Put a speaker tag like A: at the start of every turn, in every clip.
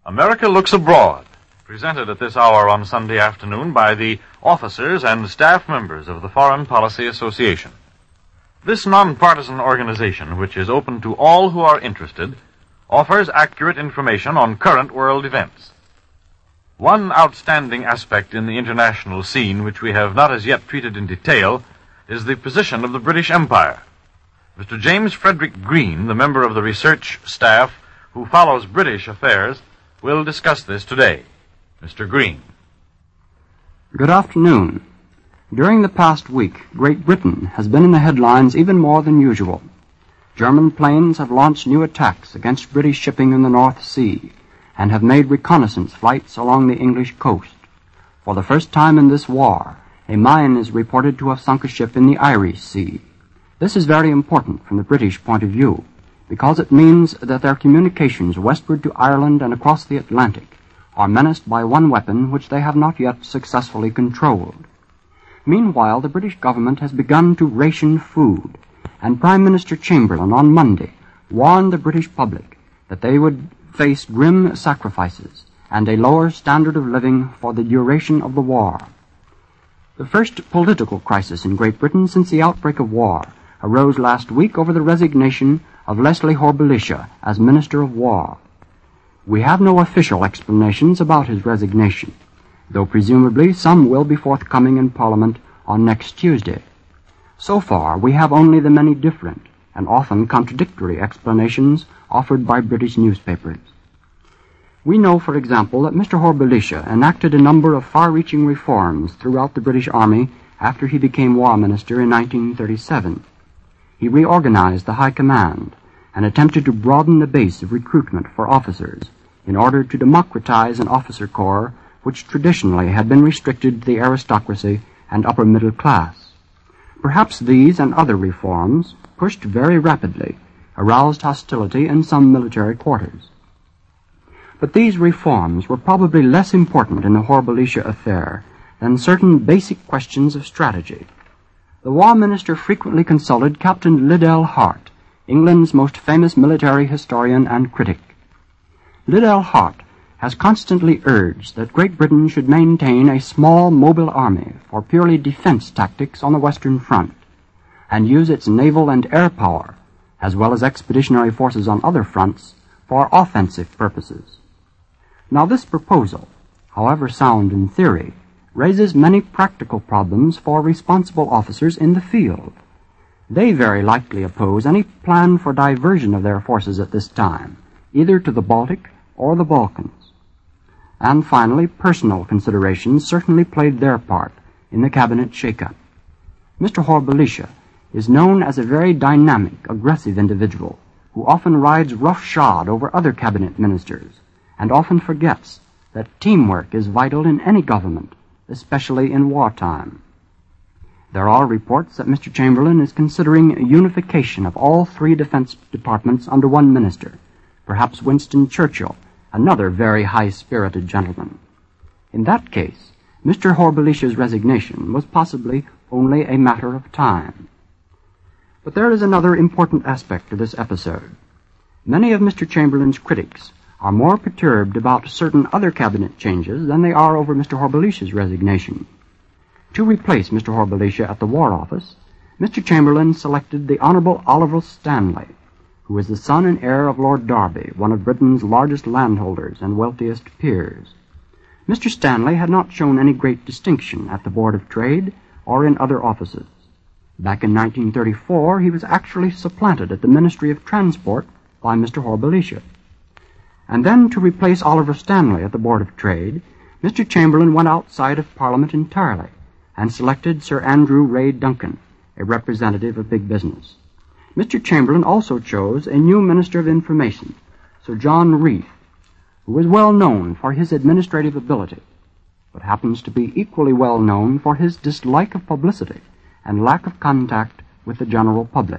A: America Looks Abroad, presented at this hour on Sunday afternoon by the officers and staff members of the Foreign Policy Association. This nonpartisan organization, which is open to all who are interested, offers accurate information on current world events. One outstanding aspect in the international scene which we have not as yet treated in detail is the position of the British Empire. Mr. James Frederick Green, the member of the research staff who follows British affairs, will discuss this today. Mr. Green.
B: Good afternoon. During the past week, Great Britain has been in the headlines even more than usual. German planes have launched new attacks against British shipping in the North Sea and have made reconnaissance flights along the English coast. For the first time in this war, a mine is reported to have sunk a ship in the Irish Sea. This is very important from the British point of view, because it means that their communications westward to Ireland and across the Atlantic are menaced by one weapon which they have not yet successfully controlled. Meanwhile, the British government has begun to ration food, and Prime Minister Chamberlain on Monday warned the British public that they would face grim sacrifices and a lower standard of living for the duration of the war. The first political crisis in Great Britain since the outbreak of war arose last week over the resignation of Leslie Horbalicia as Minister of War. We have no official explanations about his resignation, though presumably some will be forthcoming in Parliament on next Tuesday. So far, we have only the many different and often contradictory explanations offered by British newspapers. We know, for example, that Mr. Horbalicia enacted a number of far-reaching reforms throughout the British Army after he became War Minister in 1937. He reorganized the High Command and attempted to broaden the base of recruitment for officers in order to democratize an officer corps which traditionally had been restricted to the aristocracy and upper middle class. Perhaps these and other reforms, pushed very rapidly, aroused hostility in some military quarters. But these reforms were probably less important in the Horbalicia affair than certain basic questions of strategy. The War Minister frequently consulted Captain Liddell Hart, England's most famous military historian and critic. Liddell Hart has constantly urged that Great Britain should maintain a small mobile army for purely defense tactics on the Western Front, and use its naval and air power, as well as expeditionary forces on other fronts, for offensive purposes. Now this proposal, however sound in theory, raises many practical problems for responsible officers in the field. They very likely oppose any plan for diversion of their forces at this time, either to the Baltic or the Balkans. And finally, personal considerations certainly played their part in the cabinet shake-up. Mr. Horbalicia is known as a very dynamic, aggressive individual who often rides roughshod over other cabinet ministers and often forgets that teamwork is vital in any government, especially in wartime. There are reports that Mr. Chamberlain is considering unification of all three defense departments under one minister, perhaps Winston Churchill, another very high-spirited gentleman. In that case, Mr. Horbalicia's resignation was possibly only a matter of time. But there is another important aspect to this episode. Many of Mr. Chamberlain's critics are more perturbed about certain other cabinet changes than they are over Mr. Horbalicia's resignation. To replace Mr. Horbalicia at the War Office, Mr. Chamberlain selected the Honorable Oliver Stanley, who is the son and heir of Lord Derby, one of Britain's largest landholders and wealthiest peers. Mr. Stanley had not shown any great distinction at the Board of Trade or in other offices. Back in 1934, he was actually supplanted at the Ministry of Transport by Mr. Horbalicia. And then, to replace Oliver Stanley at the Board of Trade, Mr. Chamberlain went outside of Parliament entirely and selected Sir Andrew Ray Duncan, a representative of big business. Mr. Chamberlain also chose a new Minister of Information, Sir John Reith, who was well known for his administrative ability, but happens to be equally well known for his dislike of publicity and lack of contact with the general public.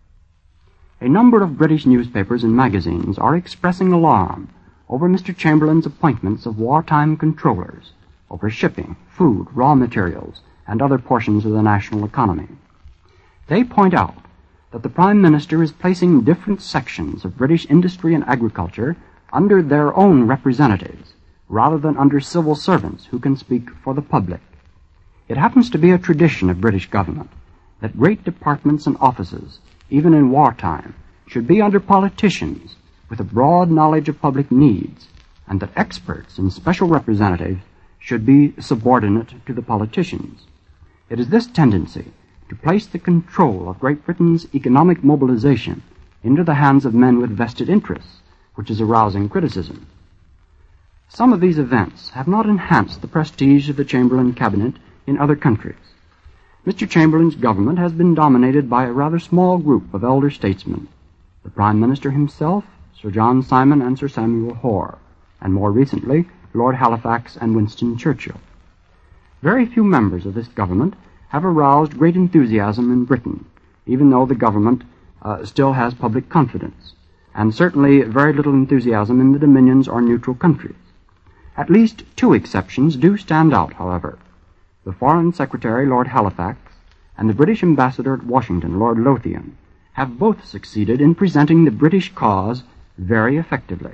B: A number of British newspapers and magazines are expressing alarm over Mr. Chamberlain's appointments of wartime controllers over shipping, food, raw materials, and other portions of the national economy. They point out that the Prime Minister is placing different sections of British industry and agriculture under their own representatives, rather than under civil servants who can speak for the public. It happens to be a tradition of British government that great departments and offices, even in wartime, should be under politicians with a broad knowledge of public needs, and that experts and special representatives should be subordinate to the politicians. It is this tendency to place the control of Great Britain's economic mobilization into the hands of men with vested interests which is arousing criticism. Some of these events have not enhanced the prestige of the Chamberlain cabinet in other countries. Mr. Chamberlain's government has been dominated by a rather small group of elder statesmen, the Prime Minister himself, Sir John Simon and Sir Samuel Hoare, and more recently, Lord Halifax and Winston Churchill. Very few members of this government have aroused great enthusiasm in Britain, even though the government still has public confidence, and certainly very little enthusiasm in the Dominions or neutral countries. At least two exceptions do stand out, however. The Foreign Secretary, Lord Halifax, and the British Ambassador at Washington, Lord Lothian, have both succeeded in presenting the British cause very effectively.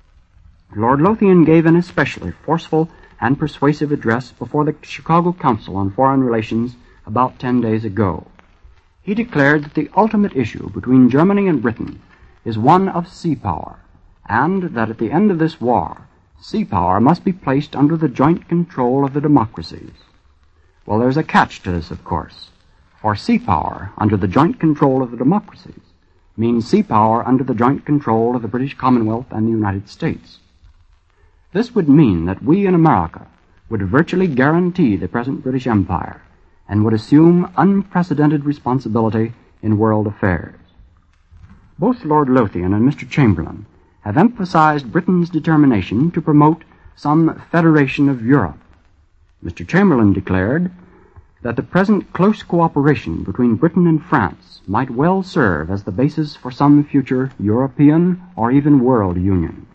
B: Lord Lothian gave an especially forceful and persuasive address before the Chicago Council on Foreign Relations about 10 days ago. He declared that the ultimate issue between Germany and Britain is one of sea power, and that at the end of this war, sea power must be placed under the joint control of the democracies. Well, there's a catch to this, of course, for sea power under the joint control of the democracies means sea power under the joint control of the British Commonwealth and the United States. This would mean that we in America would virtually guarantee the present British Empire and would assume unprecedented responsibility in world affairs. Both Lord Lothian and Mr. Chamberlain have emphasized Britain's determination to promote some federation of Europe. Mr. Chamberlain declared that the present close cooperation between Britain and France might well serve as the basis for some future European or even world union.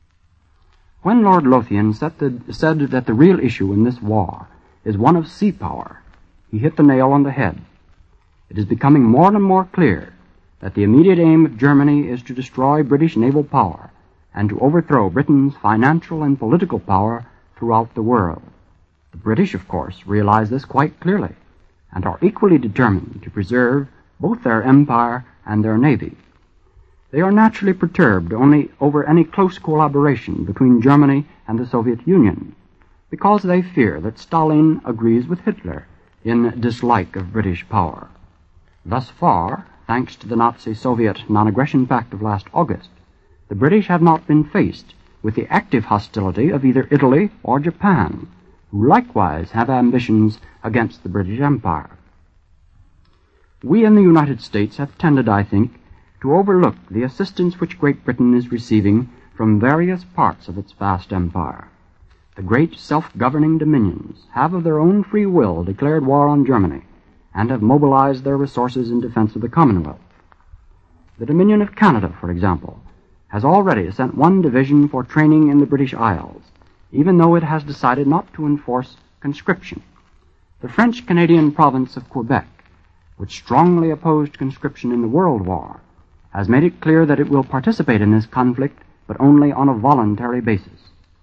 B: When Lord Lothian said that the real issue in this war is one of sea power, he hit the nail on the head. It is becoming more and more clear that the immediate aim of Germany is to destroy British naval power and to overthrow Britain's financial and political power throughout the world. The British, of course, realize this quite clearly and are equally determined to preserve both their empire and their navy. They are naturally perturbed only over any close collaboration between Germany and the Soviet Union, because they fear that Stalin agrees with Hitler in dislike of British power. Thus far, thanks to the Nazi-Soviet non-aggression pact of last August, the British have not been faced with the active hostility of either Italy or Japan, who likewise have ambitions against the British Empire. We in the United States have tended, I think, to overlook the assistance which Great Britain is receiving from various parts of its vast empire. The great self-governing dominions have of their own free will declared war on Germany and have mobilized their resources in defense of the Commonwealth. The Dominion of Canada, for example, has already sent one division for training in the British Isles, even though it has decided not to enforce conscription. The French-Canadian province of Quebec, which strongly opposed conscription in the World War, has made it clear that it will participate in this conflict, but only on a voluntary basis.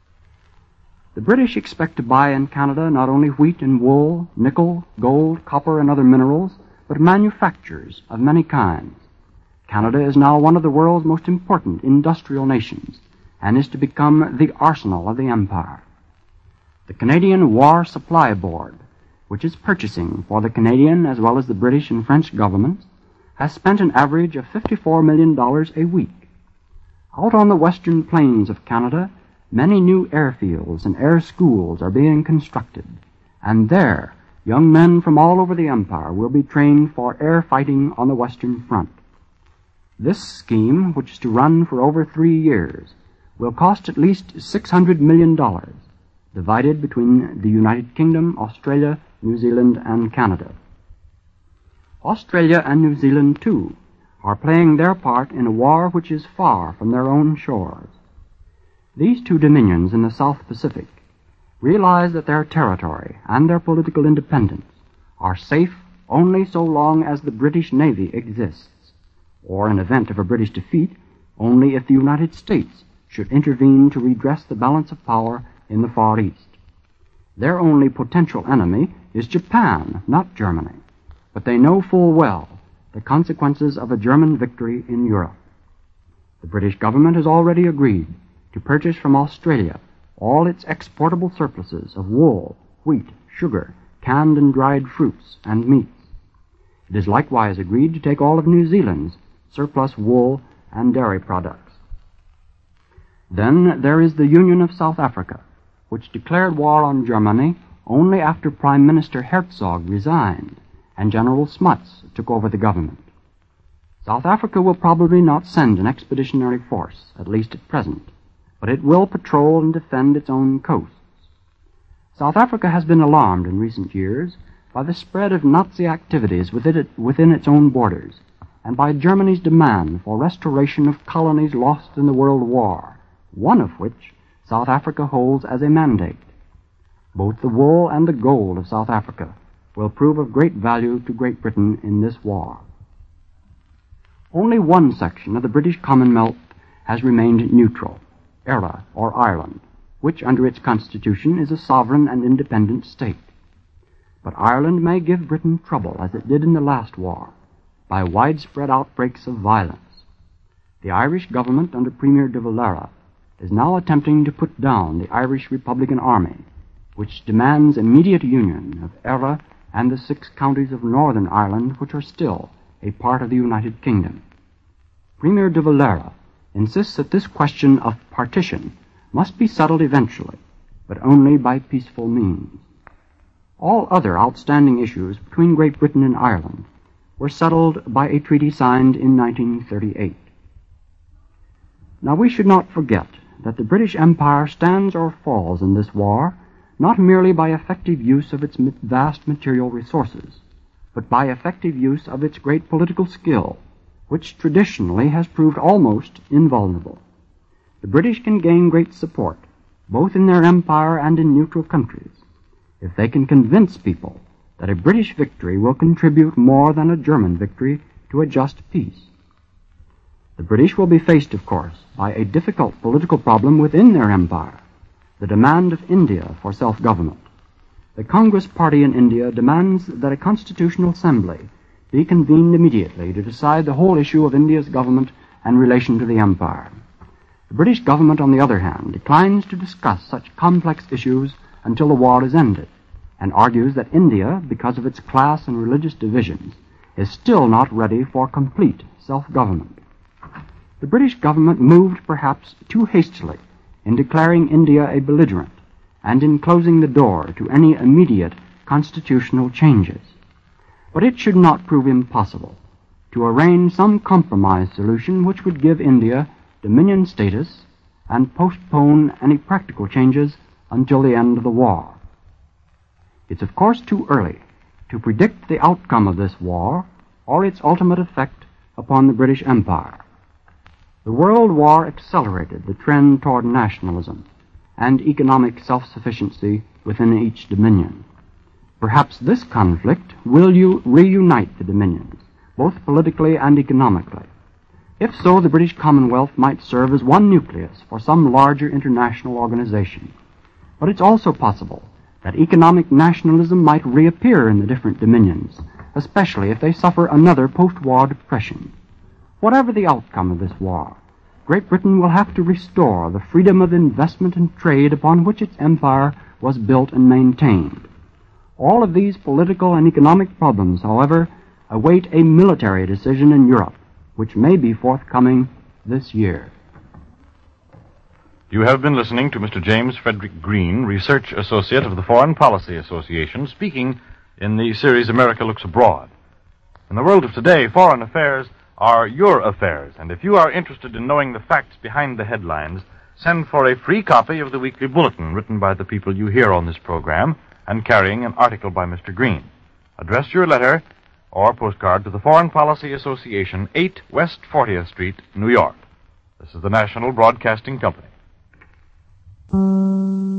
B: The British expect to buy in Canada not only wheat and wool, nickel, gold, copper, and other minerals, but manufactures of many kinds. Canada is now one of the world's most important industrial nations, and is to become the arsenal of the empire. The Canadian War Supply Board, which is purchasing for the Canadian as well as the British and French governments, has spent an average of $54 million a week. Out on the western plains of Canada, many new airfields and air schools are being constructed, and there young men from all over the empire will be trained for air fighting on the Western Front. This scheme, which is to run for over 3 years, will cost at least $600 million, divided between the United Kingdom, Australia, New Zealand, and Canada. Australia and New Zealand, too, are playing their part in a war which is far from their own shores. These two dominions in the South Pacific realize that their territory and their political independence are safe only so long as the British Navy exists, or in event of a British defeat, only if the United States should intervene to redress the balance of power in the Far East. Their only potential enemy is Japan, not Germany, but they know full well the consequences of a German victory in Europe. The British government has already agreed to purchase from Australia all its exportable surpluses of wool, wheat, sugar, canned and dried fruits, and meats. It has likewise agreed to take all of New Zealand's surplus wool and dairy products. Then there is the Union of South Africa, which declared war on Germany only after Prime Minister Herzog resigned and General Smuts took over the government. South Africa will probably not send an expeditionary force, at least at present, but it will patrol and defend its own coasts. South Africa has been alarmed in recent years by the spread of Nazi activities within its own borders, and by Germany's demand for restoration of colonies lost in the World War, one of which South Africa holds as a mandate. Both the wool and the gold of South Africa will prove of great value to Great Britain in this war. Only one section of the British Commonwealth has remained neutral, Eire, or Ireland, which under its constitution is a sovereign and independent state. But Ireland may give Britain trouble, as it did in the last war, by widespread outbreaks of violence. The Irish government under Premier de Valera is now attempting to put down the Irish Republican Army, which demands immediate union of Eire and the 6 counties of Northern Ireland which are still a part of the United Kingdom. Premier de Valera insists that this question of partition must be settled eventually, but only by peaceful means. All other outstanding issues between Great Britain and Ireland were settled by a treaty signed in 1938. Now we should not forget that the British Empire stands or falls in this war not merely by effective use of its vast material resources, but by effective use of its great political skill, which traditionally has proved almost invulnerable. The British can gain great support, both in their empire and in neutral countries, if they can convince people that a British victory will contribute more than a German victory to a just peace. The British will be faced, of course, by a difficult political problem within their empire, the demand of India for self-government. The Congress Party in India demands that a constitutional assembly be convened immediately to decide the whole issue of India's government and relation to the empire. The British government, on the other hand, declines to discuss such complex issues until the war is ended, and argues that India, because of its class and religious divisions, is still not ready for complete self-government. The British government moved perhaps too hastily in declaring India a belligerent and in closing the door to any immediate constitutional changes. But it should not prove impossible to arrange some compromise solution which would give India dominion status and postpone any practical changes until the end of the war. It's of course too early to predict the outcome of this war or its ultimate effect upon the British Empire. The World War accelerated the trend toward nationalism and economic self-sufficiency within each dominion. Perhaps this conflict will reunite the dominions, both politically and economically. If so, the British Commonwealth might serve as one nucleus for some larger international organization. But it's also possible that economic nationalism might reappear in the different dominions, especially if they suffer another post-war depression. Whatever the outcome of this war, Great Britain will have to restore the freedom of investment and trade upon which its empire was built and maintained. All of these political and economic problems, however, await a military decision in Europe, which may be forthcoming this year.
A: You have been listening to Mr. James Frederick Green, Research Associate of the Foreign Policy Association, speaking in the series America Looks Abroad. In the world of today, foreign affairs are your affairs, and if you are interested in knowing the facts behind the headlines, send for a free copy of the weekly bulletin written by the people you hear on this program and carrying an article by Mr. Green. Address your letter or postcard to the Foreign Policy Association, 8 West 40th Street, New York. This is the National Broadcasting Company.